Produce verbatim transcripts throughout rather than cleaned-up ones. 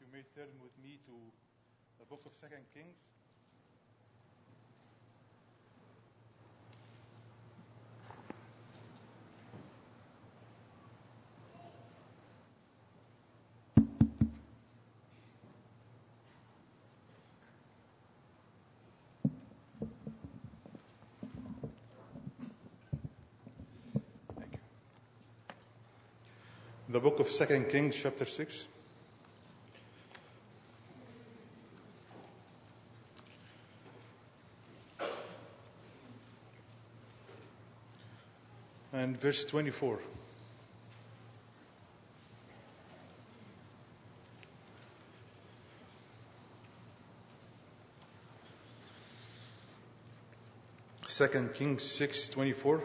may turn with me to the book of Second Kings. Thank you. The book of Second Kings, chapter six. And verse twenty-four. Second Kings six twenty-four.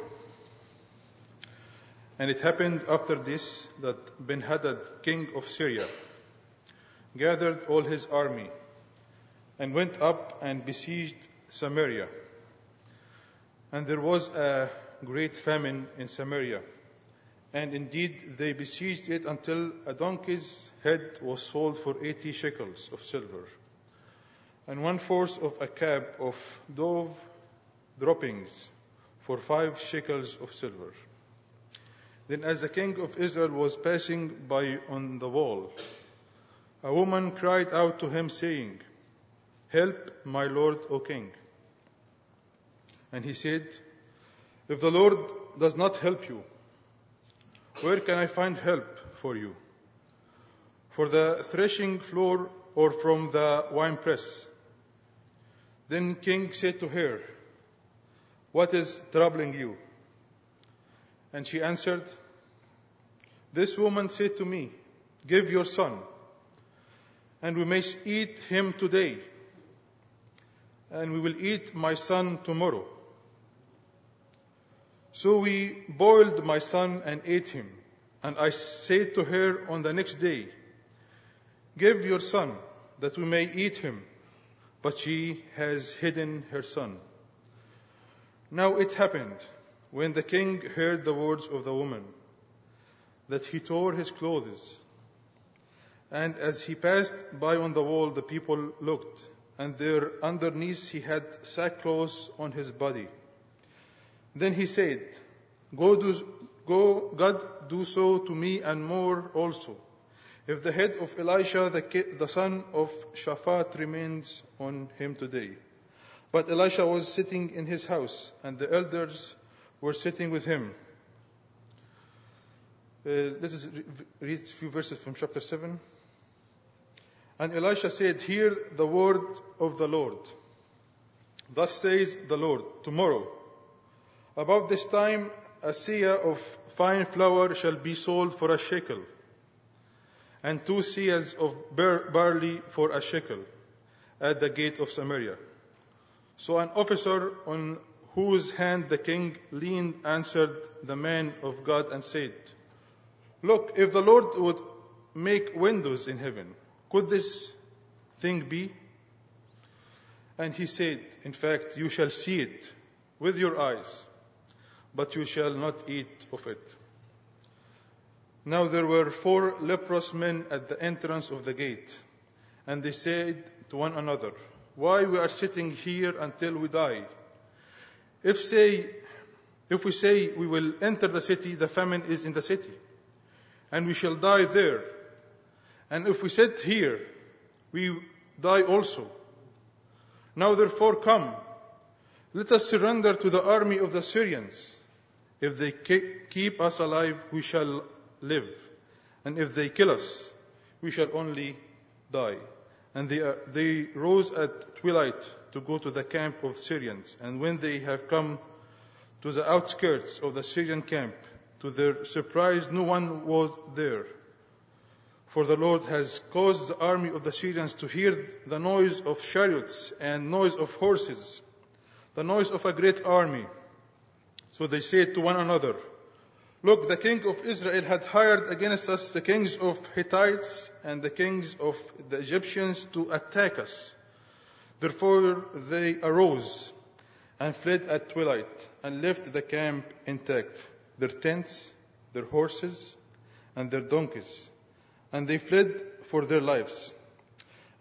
And it happened after this that Ben-Hadad, king of Syria, gathered all his army and went up and besieged Samaria. And there was a great famine in Samaria. And indeed they besieged it until a donkey's head was sold for eighty shekels of silver, and one fourth of a cab of dove droppings for five shekels of silver. Then as the king of Israel was passing by on the wall, a woman cried out to him, saying, "Help, my lord, O king." And he said, "If the Lord does not help you, where can I find help for you? For the threshing floor or from the winepress?" Then king said to her, "What is troubling you?" And she answered, "This woman said to me, 'Give your son, and we may eat him today, and we will eat my son tomorrow.' So we boiled my son and ate him. And I said to her on the next day, 'Give your son, that we may eat him.' But she has hidden her son." Now it happened, when the king heard the words of the woman, that he tore his clothes. And as he passed by on the wall, the people looked, and there underneath he had sackcloth on his body. Then he said, Go, do, go, God, do so to me and more also, if the head of Elisha, the, the son of Shaphat, remains on him today." But Elisha was sitting in his house, and the elders were sitting with him. Uh, let us read a few verses from chapter seven. And Elisha said, "Hear the word of the Lord. Thus says the Lord, tomorrow, about this time, a seah of fine flour shall be sold for a shekel, and two seahs of bar- barley for a shekel, at the gate of Samaria." So an officer on whose hand the king leaned answered the man of God and said, "Look, if the Lord would make windows in heaven, could this thing be?" And he said, "In fact, you shall see it with your eyes, but you shall not eat of it." Now there were four leprous men at the entrance of the gate, and they said to one another, "Why we are sitting here until we die? If say, if we say we will enter the city, the famine is in the city, and we shall die there. And if we sit here, we die also. Now therefore come, let us surrender to the army of the Syrians. If they keep us alive, we shall live, and if they kill us, we shall only die." And they, uh, they rose at twilight to go to the camp of Syrians. And when they have come to the outskirts of the Syrian camp, to their surprise, no one was there. For the Lord has caused the army of the Syrians to hear the noise of chariots and noise of horses, the noise of a great army. So they said to one another, "Look, the king of Israel had hired against us the kings of Hittites and the kings of the Egyptians to attack us." Therefore they arose and fled at twilight and left the camp intact, their tents, their horses, and their donkeys. And they fled for their lives.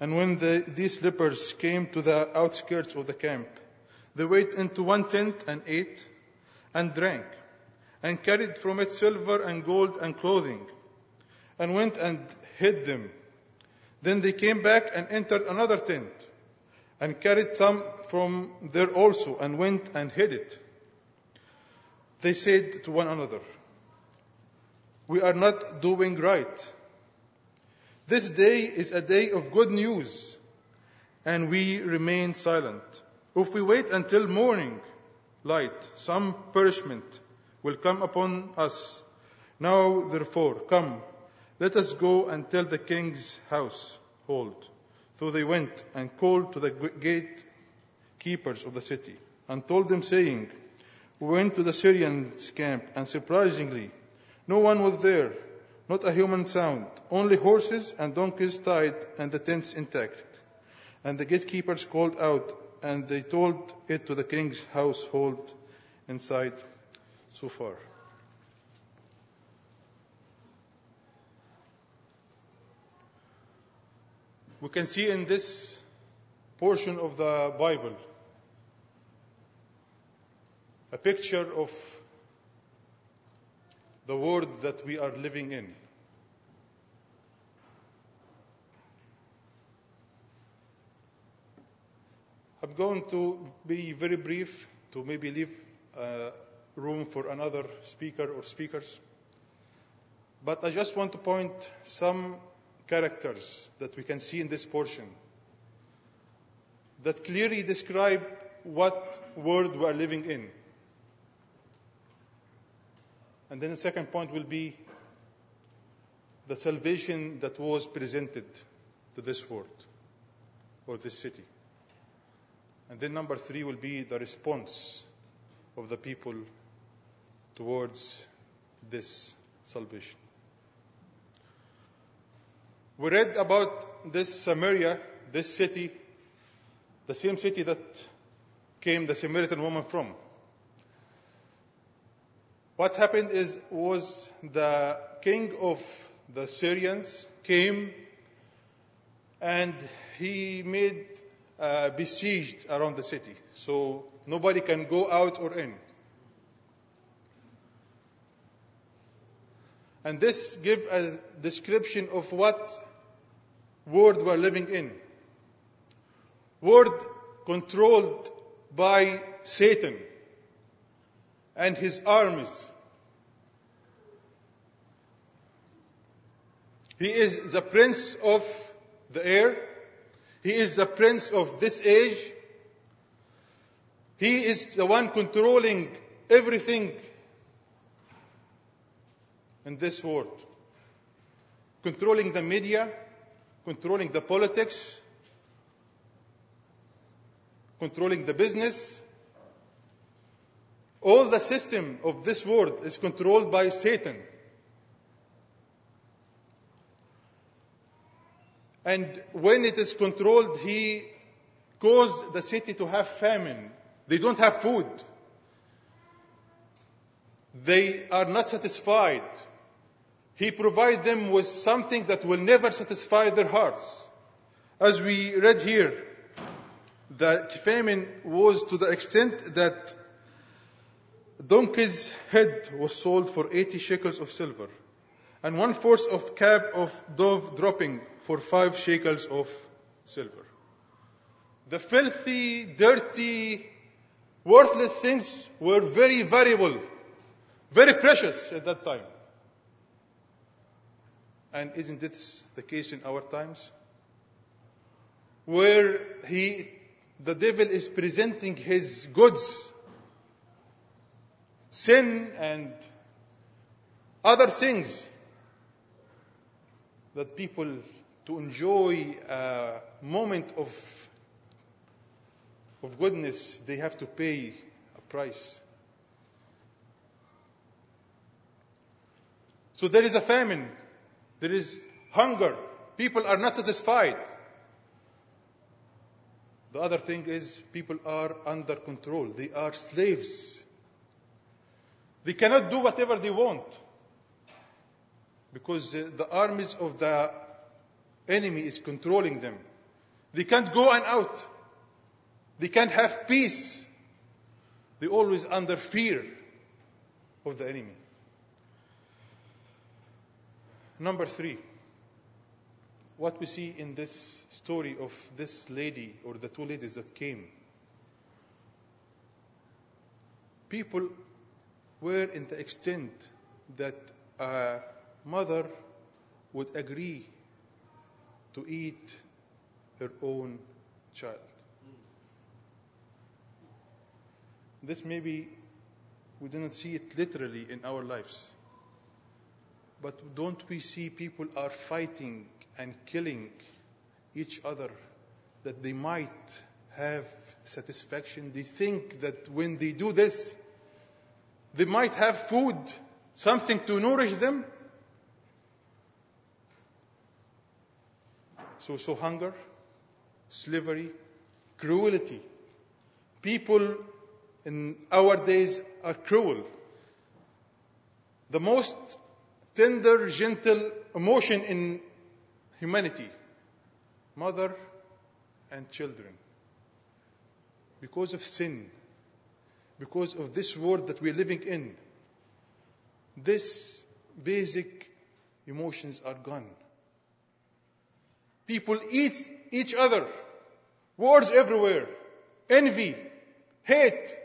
And when the, these lepers came to the outskirts of the camp, they went into one tent and ate and drank, and carried from it silver and gold and clothing, and went and hid them. Then they came back and entered another tent, and carried some from there also, and went and hid it. They said to one another, "We are not doing right. This day is a day of good news, and we remain silent. If we wait until morning light, some punishment will come upon us. Now, therefore, come, let us go and tell the king's household." So they went and called to the gatekeepers of the city, and told them, saying, "We went to the Syrians' camp, and surprisingly, no one was there, not a human sound, only horses and donkeys tied, and the tents intact." And the gatekeepers called out, and they told it to the king's household inside. So far. We can see in this portion of the Bible a picture of the world that we are living in. I'm going to be very brief to maybe leave uh, room for another speaker or speakers. But I just want to point some characters that we can see in this portion that clearly describe what world we are living in. And then the second point will be the salvation that was presented to this world or this city. And then number three will be the response of the people towards this salvation. We read about this Samaria, this city, the same city that came the Samaritan woman from. What happened is, was the king of the Syrians came and he made uh, besieged around the city. So nobody can go out or in. And this gives a description of what world we're living in. World controlled by Satan and his armies. He is the prince of the air. He is the prince of this age. He is the one controlling everything in this world. Controlling the media, controlling the politics, controlling the business. All the system of this world is controlled by Satan. And when it is controlled, he caused the city to have famine. They don't have food. They are not satisfied. He provides them with something that will never satisfy their hearts. As we read here, the famine was to the extent that donkey's head was sold for eighty shekels of silver, and one fourth of cab of dove dropping for five shekels of silver. The filthy, dirty, worthless things were very valuable, very precious at that time. And isn't this the case in our times? Where he, the devil is presenting his goods, sin and other things, that people, to enjoy a moment of, of goodness, they have to pay a price. So there is a famine. There is hunger. People are not satisfied. The other thing is, people are under control. They are slaves. They cannot do whatever they want, because the armies of the enemy is controlling them. They can't go and out. They can't have peace. They're always under fear of the enemy. Number three, what we see in this story of this lady or the two ladies that came. People were in the extent that a mother would agree to eat her own child. This maybe we do not see it literally in our lives. But don't we see people are fighting and killing each other that they might have satisfaction? They think that when they do this, they might have food, something to nourish them. So, so hunger, slavery, cruelty. People in our days are cruel. The most tender, gentle emotion in humanity, mother and children. Because of sin, because of this world that we're living in, these basic emotions are gone. People eat each other. Wars everywhere. Envy. Hate.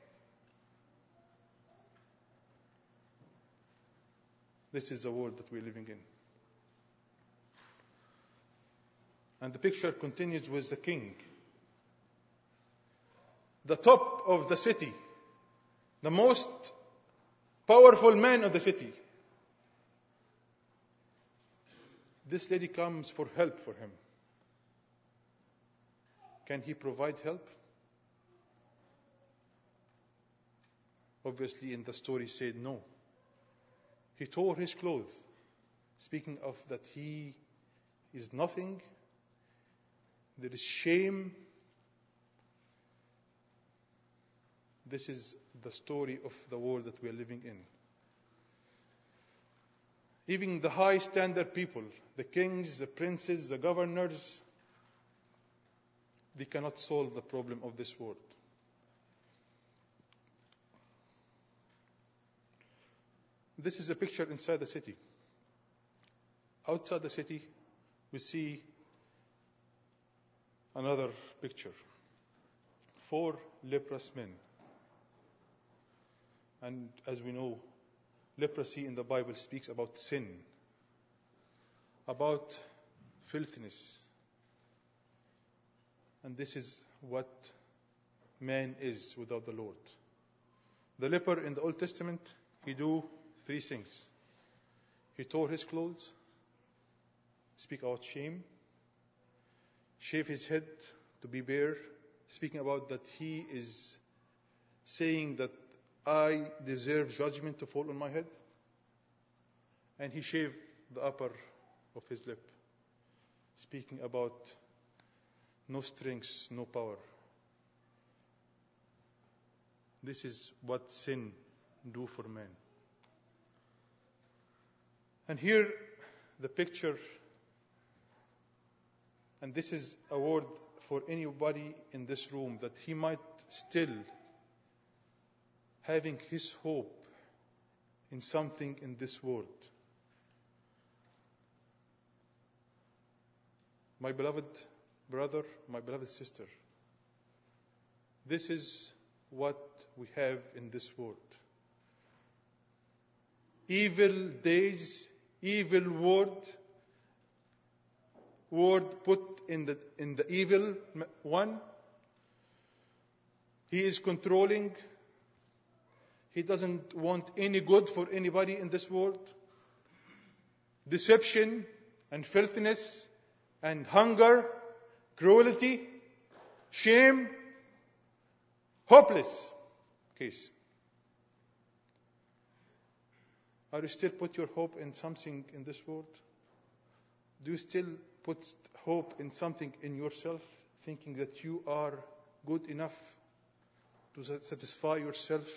This is the world that we're living in. And the picture continues with the king. The top of the city. The most powerful man of the city. This lady comes for help for him. Can he provide help? Obviously, in the story said no. He tore his clothes, speaking of that he is nothing. There is shame. This is the story of the world that we are living in. Even the high standard people, the kings, the princes, the governors, they cannot solve the problem of this world. This is a picture inside the city. Outside the city, we see another picture. Four leprous men. And as we know, leprosy in the Bible speaks about sin, about filthiness. And this is what man is without the Lord. The leper in the Old Testament, he do three things. He tore his clothes, speak about shame, shave his head to be bare, speaking about that he is saying that I deserve judgment to fall on my head. And he shaved the upper of his lip, speaking about no strength, no power. This is what sin do for man. And here, the picture, and this is a word for anybody in this room, that he might still having his hope in something in this world. My beloved brother, my beloved sister, this is what we have in this world. Evil days, evil word, word put in the in the evil one. He is controlling. He doesn't want any good for anybody in this world. Deception and filthiness and hunger, cruelty, shame, hopeless case. Are you still put your hope in something in this world? Do you still put hope in something in yourself, thinking that you are good enough to satisfy yourself?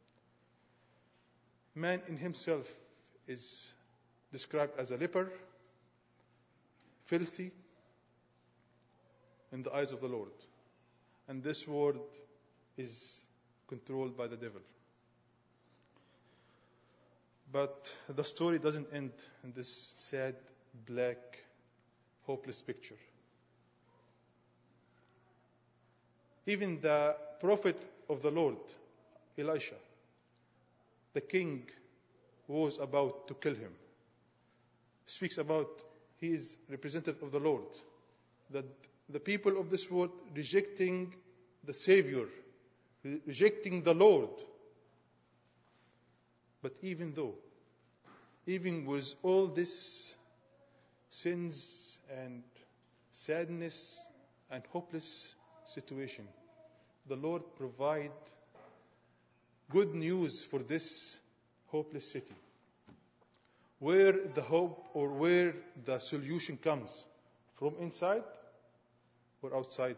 Man in himself is described as a leper, filthy, in the eyes of the Lord. And this world is controlled by the devil. But the story doesn't end in this sad, black, hopeless picture. Even the prophet of the Lord, Elisha, the king who was about to kill him, speaks about he is representative of the Lord, that the people of this world rejecting the Savior, rejecting the Lord. But even though, even with all this sins and sadness and hopeless situation, the Lord provide good news for this hopeless city, where the hope or where the solution comes, from inside or outside.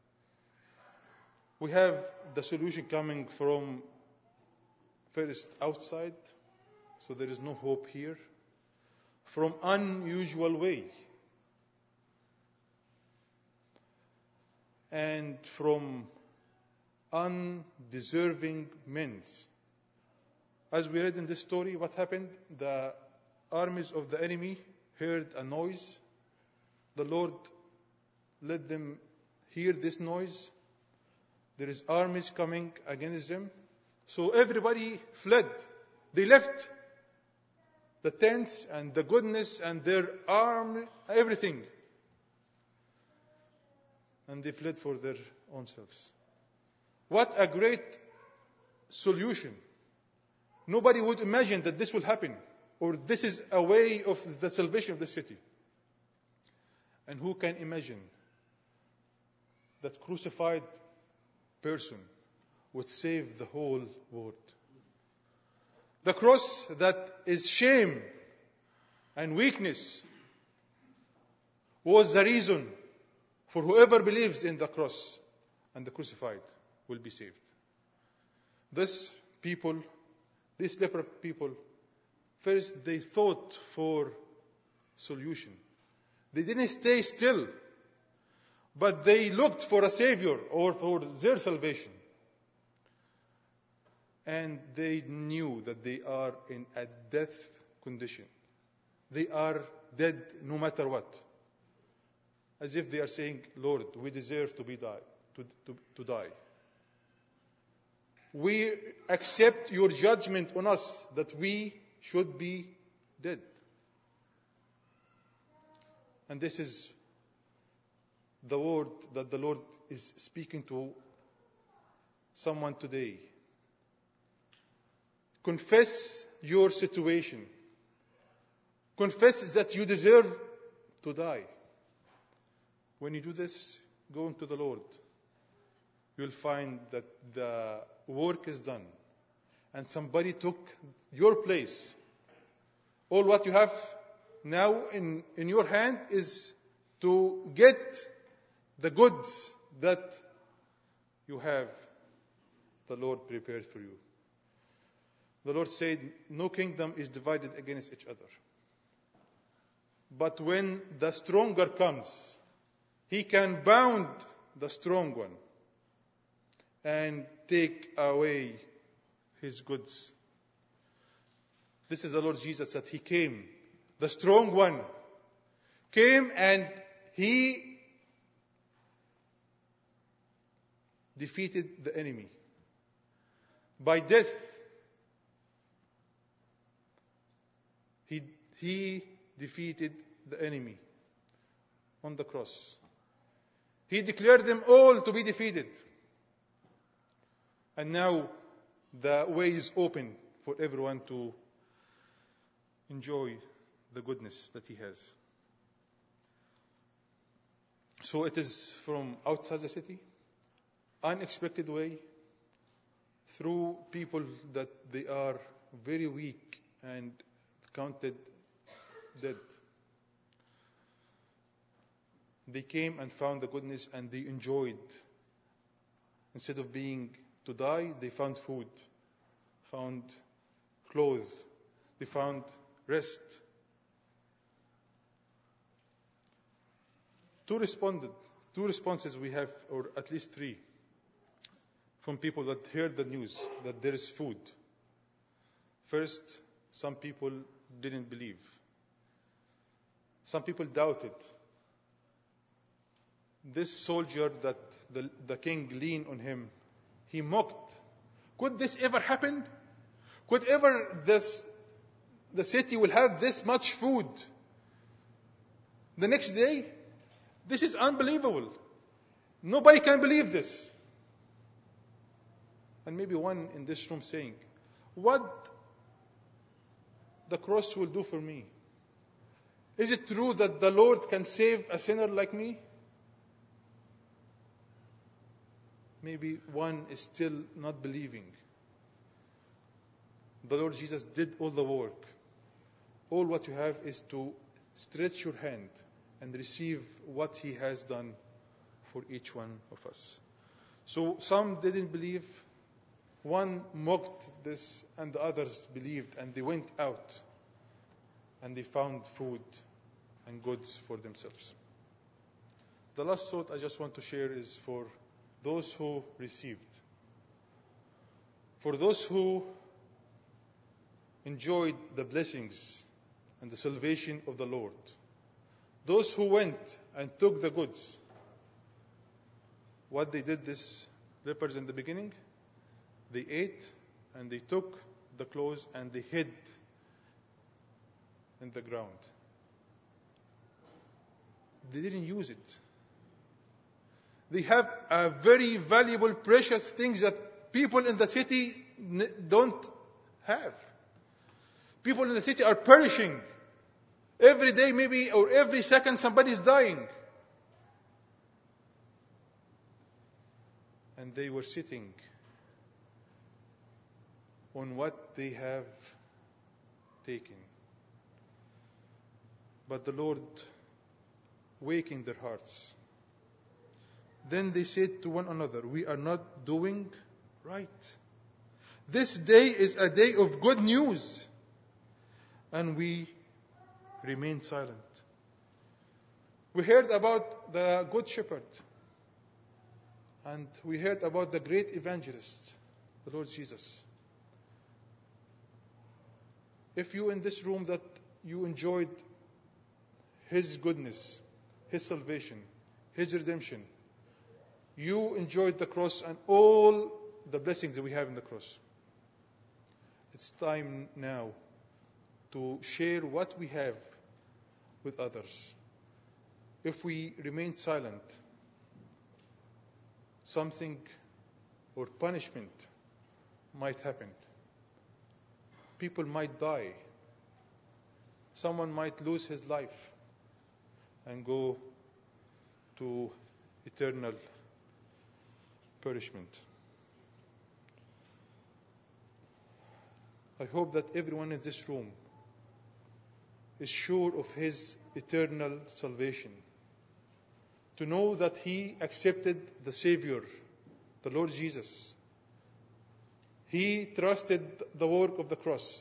We have the solution coming from first outside, so there is no hope here, from unusual way, and from undeserving men. As we read in this story, what happened? The armies of the enemy heard a noise. The Lord let them hear this noise. There is armies coming against them. So everybody fled. They left the tents and the goodness and their arm, everything. And they fled for their own selves. What a great solution. Nobody would imagine that this will happen, or this is a way of the salvation of the city. And who can imagine that crucified person would save the whole world? The cross that is shame and weakness was the reason for whoever believes in the cross and the crucified will be saved. This people, these leper people, first they thought for solution. They didn't stay still, but they looked for a savior or for their salvation. And they knew that they are in a death condition. They are dead no matter what. As if they are saying, Lord, we deserve to be die, to, to, to die. We accept your judgment on us that we should be dead. And this is the word that the Lord is speaking to someone today. Confess your situation. Confess that you deserve to die. When you do this, going to the Lord, you'll find that the work is done. And somebody took your place. All what you have now in, in your hand is to get the goods that you have the Lord prepared for you. The Lord said, no kingdom is divided against each other. But when the stronger comes, he can bound the strong one and take away his goods. This is the Lord Jesus, that he came. The strong one came and he defeated the enemy by death. He, he defeated the enemy on the cross. He declared them all to be defeated. And now the way is open for everyone to enjoy the goodness that he has. So it is from outside the city, unexpected way, through people that they are very weak and counted dead. They came and found the goodness and they enjoyed. Instead of being to die, they found food, found clothes, they found rest. Two responded two responses we have, or at least three, from people that heard the news that there is food. First, some people didn't believe. Some people doubted. This soldier that the, the king leaned on him, he mocked. Could this ever happen? Could ever this, the city will have this much food the next day? This is unbelievable. Nobody can believe this. And maybe one in this room saying, what the cross will do for me? Is it true that the Lord can save a sinner like me? Maybe one is still not believing. The Lord Jesus did all the work. All what you have is to stretch your hand and receive what He has done for each one of us. So some didn't believe. One mocked this, and the others believed, and they went out and they found food and goods for themselves. The last thought I just want to share is for those who received. For those who enjoyed the blessings and the salvation of the Lord. Those who went and took the goods. What they did, this lepers in the beginning, they ate and they took the clothes and they hid in the ground. They didn't use it. They have a very valuable, precious things that people in the city don't have. People in the city are perishing. Every day maybe, or every second, somebody is dying. And they were sitting on what they have taken. But the Lord wakened their hearts. Then they said to one another, we are not doing right. This day is a day of good news. And we remained silent. We heard about the Good Shepherd. And we heard about the great evangelist, the Lord Jesus. If you in this room that you enjoyed His goodness, His salvation, His redemption, you enjoyed the cross and all the blessings that we have in the cross. It's time now to share what we have with others. If we remain silent, something or punishment might happen. People might die. Someone might lose his life and go to eternal punishment. I hope that everyone in this room is sure of his eternal salvation. To know that he accepted the Savior, the Lord Jesus. He trusted the work of the cross.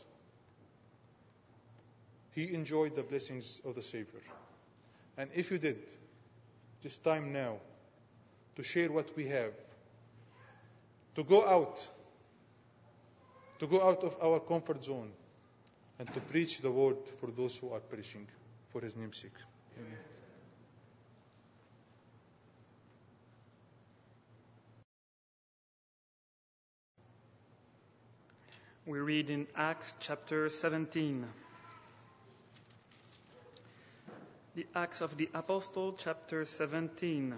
He enjoyed the blessings of the Savior. And if you did, it's time now to share what we have. To go out. To go out of our comfort zone. And to preach the word for those who are perishing for His name's sake. Amen. We read in Acts chapter seventeen. The Acts of the Apostle, chapter seventeen.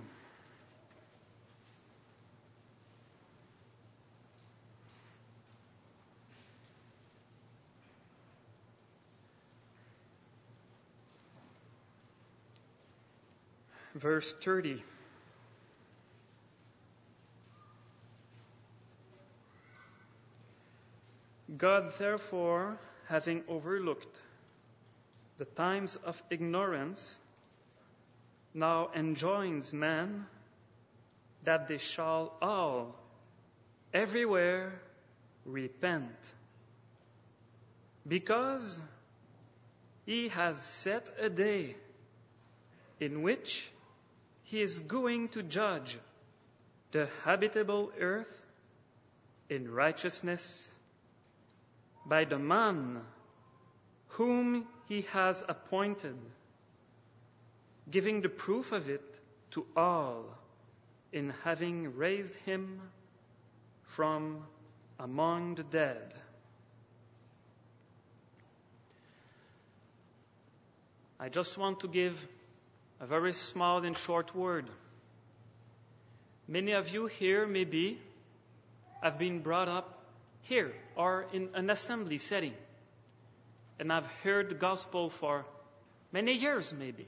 Verse thirty. God, therefore, having overlooked the times of ignorance, now enjoins men that they shall all, everywhere, repent. Because He has set a day in which He is going to judge the habitable earth in righteousness by the man whom he has appointed, giving the proof of it to all in having raised him from among the dead. I just want to give a very small and short word. Many of you here maybe have been brought up here or in an assembly setting, and I've heard the gospel for many years maybe.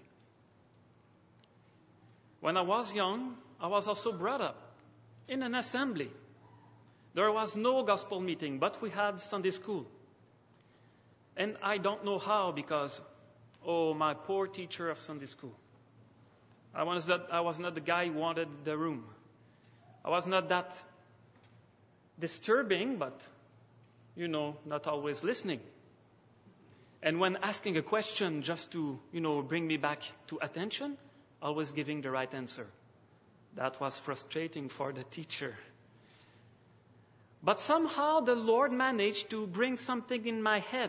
When I was young, I was also brought up in an assembly. There was no gospel meeting, but we had Sunday school. And I don't know how because, oh, my poor teacher of Sunday school. I was not, I was not the guy who wanted the room. I was not that disturbing, but, you know, not always listening. And when asking a question just to, you know, bring me back to attention, always giving the right answer. That was frustrating for the teacher. But somehow the Lord managed to bring something in my head,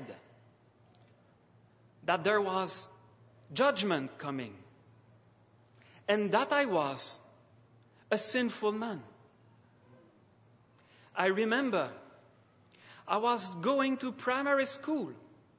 that there was judgment coming, and that I was a sinful man. I remember I was going to primary school,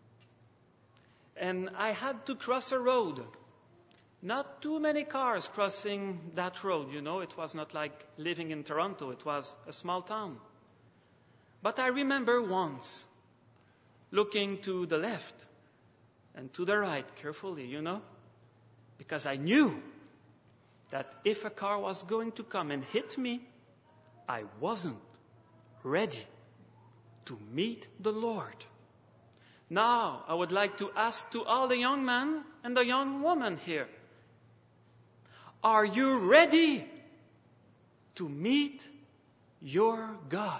and I had to cross a road. Not too many cars crossing that road, you know. It was not like living in Toronto. It was a small town. But I remember once looking to the left and to the right carefully, you know, because I knew that if a car was going to come and hit me, I wasn't ready to meet the Lord. Now, I would like to ask to all the young men and the young women here, are you ready to meet your God?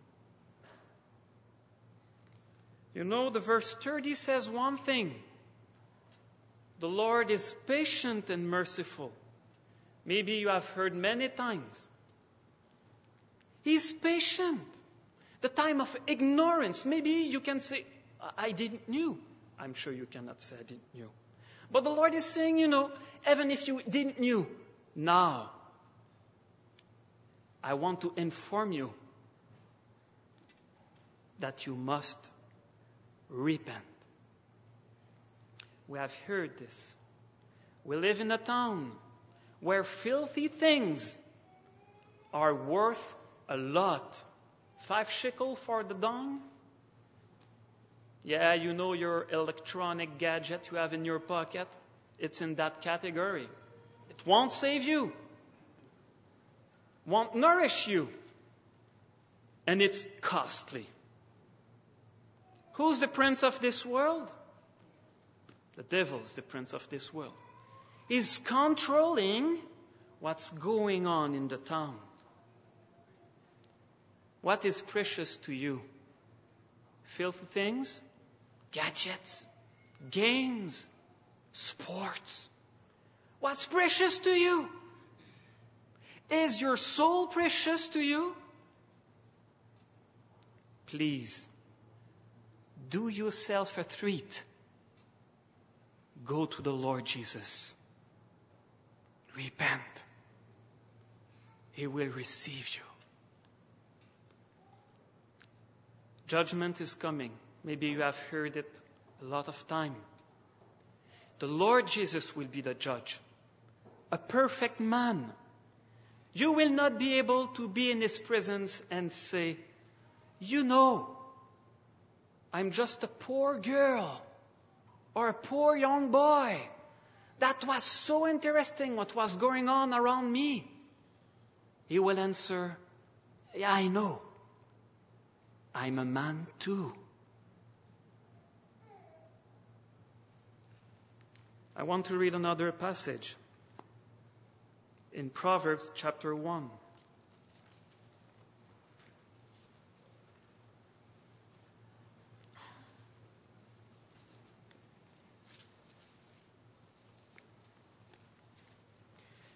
You know, the verse thirty says one thing. The Lord is patient and merciful. Maybe you have heard many times. He's patient. The time of ignorance, maybe you can say, I didn't knew. I'm sure you cannot say I didn't knew. But the Lord is saying, you know, even if you didn't knew, now I want to inform you that you must repent. We have heard this. We live in a town where filthy things are worth a lot. Five shekel for the dung? Yeah, you know your electronic gadget you have in your pocket? It's in that category. It won't save you. Won't nourish you. And it's costly. Who's the prince of this world? The devil's the prince of this world. He's controlling what's going on in the town. What is precious to you? Filthy things? Gadgets? Games? Sports? What's precious to you? Is your soul precious to you? Please, do yourself a treat. Go to the Lord Jesus. Repent. He will receive you. Judgment is coming. Maybe you have heard it a lot of time. The Lord Jesus will be the judge. A perfect man. You will not be able to be in His presence and say, you know, I'm just a poor girl or a poor young boy. That was so interesting what was going on around me. He will answer, yeah, I know. I'm a man too. I want to read another passage in Proverbs chapter one.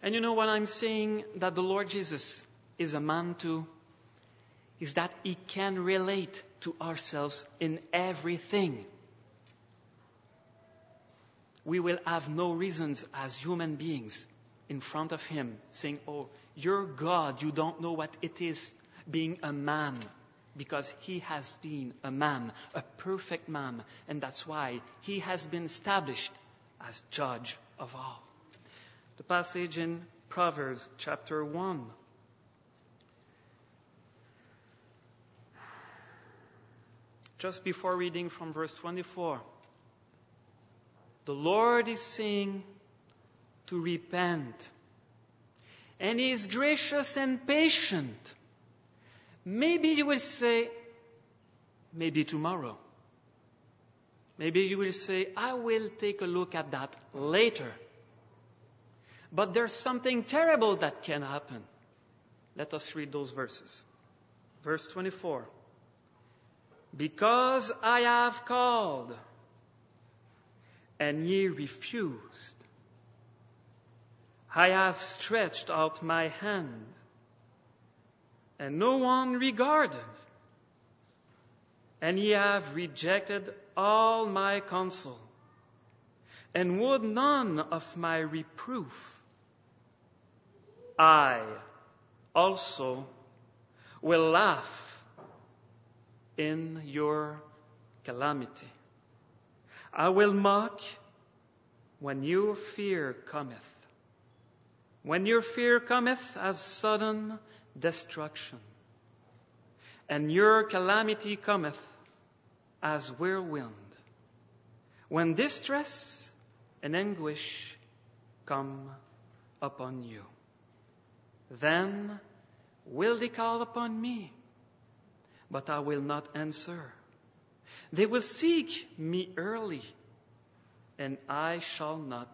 And you know what I'm saying, that the Lord Jesus is a man too, is that he can relate to ourselves in everything. We will have no reasons as human beings in front of him saying, oh, you're God, you don't know what it is being a man, because he has been a man, a perfect man, and that's why he has been established as judge of all. The passage in Proverbs chapter one. Just before reading from verse twenty-four, the Lord is saying to repent. And he is gracious and patient. Maybe you will say, maybe tomorrow. Maybe you will say, I will take a look at that later. But there's something terrible that can happen. Let us read those verses. Verse twenty-four. Because I have called, and ye refused. I have stretched out my hand, and no one regarded. And ye have rejected all my counsel, and would none of my reproof. I also will laugh in your calamity. I will mock when your fear cometh. When your fear cometh as sudden destruction, and your calamity cometh as whirlwind, when distress and anguish come upon you, then will they call upon me, but I will not answer. They will seek me early, and I shall not,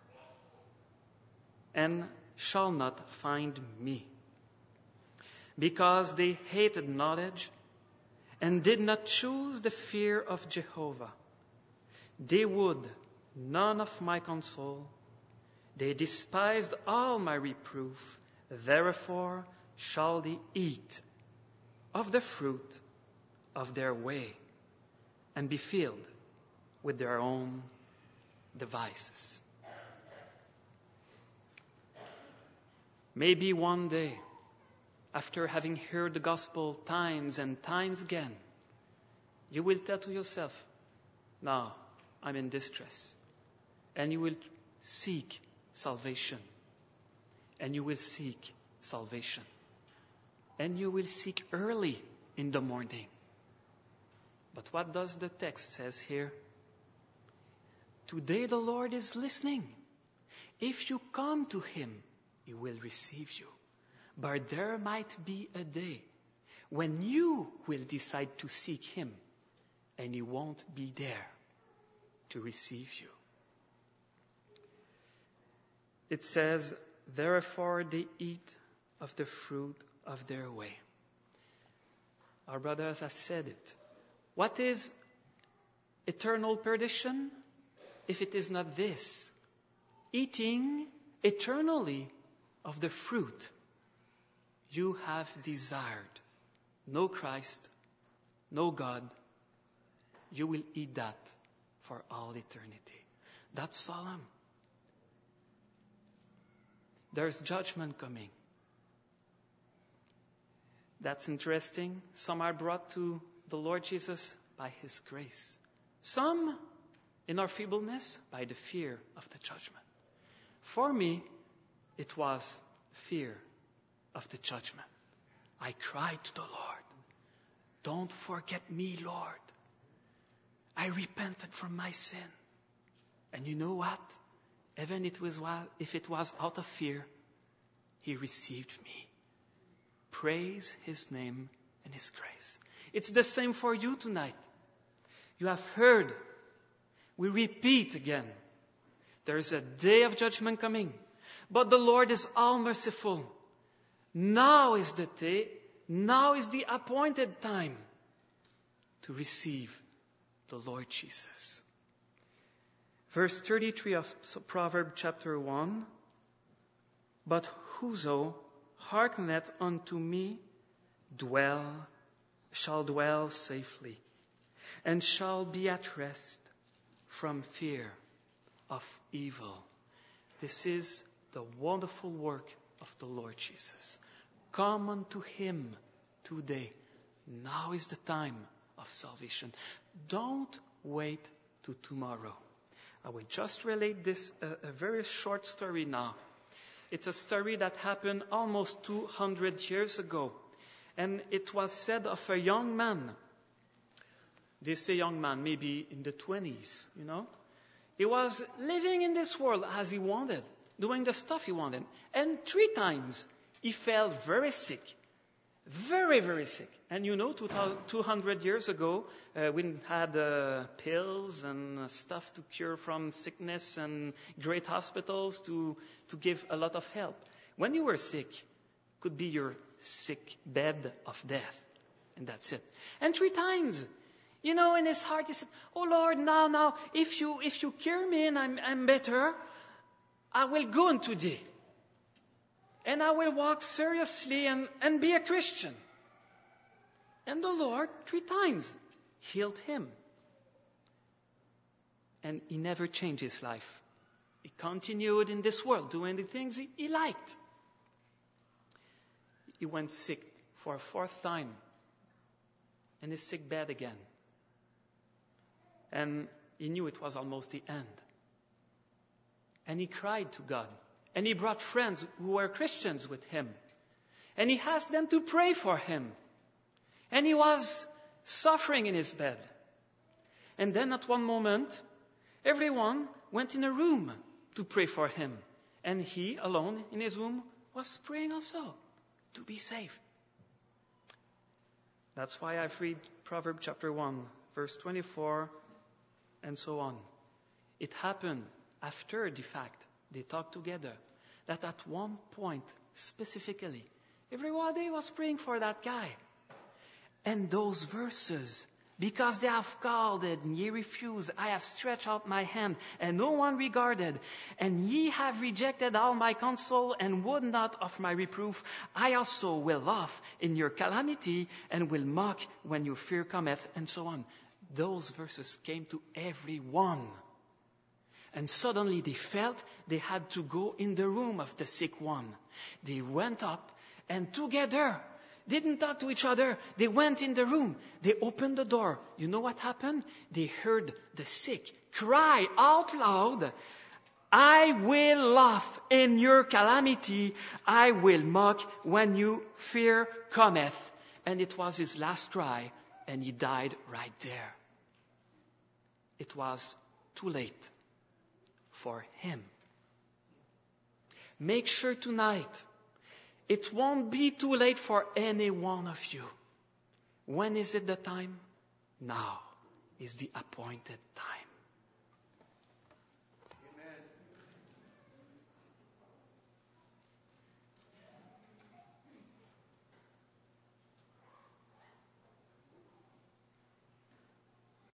and shall not find me. Because they hated knowledge, and did not choose the fear of Jehovah. They would none of my counsel. They despised all my reproof. Therefore shall they eat of the fruit of their way, and be filled with their own devices. Maybe one day, after having heard the gospel times and times again, you will tell to yourself, now I'm in distress. And you will seek salvation. And you will seek salvation. And you will seek early in the morning. But what does the text says here? Today the Lord is listening. If you come to him, he will receive you. But there might be a day when you will decide to seek him, and he won't be there to receive you. It says, therefore they eat of the fruit of their way. Our brothers have said it. What is eternal perdition if it is not this? Eating eternally of the fruit you have desired. No Christ, no God. You will eat that for all eternity. That's solemn. There's judgment coming. That's interesting. Some are brought to the Lord Jesus by his grace. Some, in our feebleness, by the fear of the judgment. For me, it was fear of the judgment. I cried to the Lord, don't forget me, Lord. I repented from my sin. And you know what? Even it was, if it was out of fear, he received me. Praise his name and his grace. It's the same for you tonight. You have heard. We repeat again. There is a day of judgment coming. But the Lord is all merciful. Now is the day, now is the appointed time to receive the Lord Jesus. Verse thirty-three of Proverbs chapter one. But whoso hearkeneth unto me dwell, shall dwell safely, and shall be at rest from fear of evil. This is the wonderful work of the Lord Jesus. Come unto him today. Now is the time of salvation. Don't wait to tomorrow. I will just relate this, a, a very short story now. It's a story that happened almost two hundred years ago. And it was said of a young man. They say young man, maybe in the twenties, you know. He was living in this world as he wanted, doing the stuff he wanted. And three times he fell very sick. Very, very sick. And you know, two hundred years ago, uh, we had uh, pills and uh, stuff to cure from sickness and great hospitals to, to give a lot of help. When you were sick, could be your sick bed of death. And that's it. And three times, you know, in his heart, he said, oh Lord, now, now, if you, if you cure me and I'm, I'm better, I will go unto thee. And I will walk seriously and, and be a Christian. And the Lord, three times, healed him. And he never changed his life. He continued in this world, doing the things he, he liked. He went sick for a fourth time. In his sick bed again. And he knew it was almost the end. And he cried to God. And he brought friends who were Christians with him. And he asked them to pray for him. And he was suffering in his bed. And then at one moment, everyone went in a room to pray for him. And he, alone in his room, was praying also to be saved. That's why I've read Proverbs chapter one, verse twenty-four, and so on. It happened after the fact. They talked together that at one point, specifically, everybody was praying for that guy. And those verses, because they have called and ye refused, I have stretched out my hand, and no one regarded. And ye have rejected all my counsel, and would not of my reproof. I also will laugh in your calamity, and will mock when your fear cometh, and so on. Those verses came to everyone. And suddenly they felt they had to go in the room of the sick one. They went up and together, didn't talk to each other. They went in the room. They opened the door. You know what happened? They heard the sick cry out loud, I will laugh in your calamity. I will mock when your fear cometh. And it was his last cry, and he died right there. It was too late for him. Make sure tonight, it won't be too late for any one of you. When is it the time? Now is the appointed time.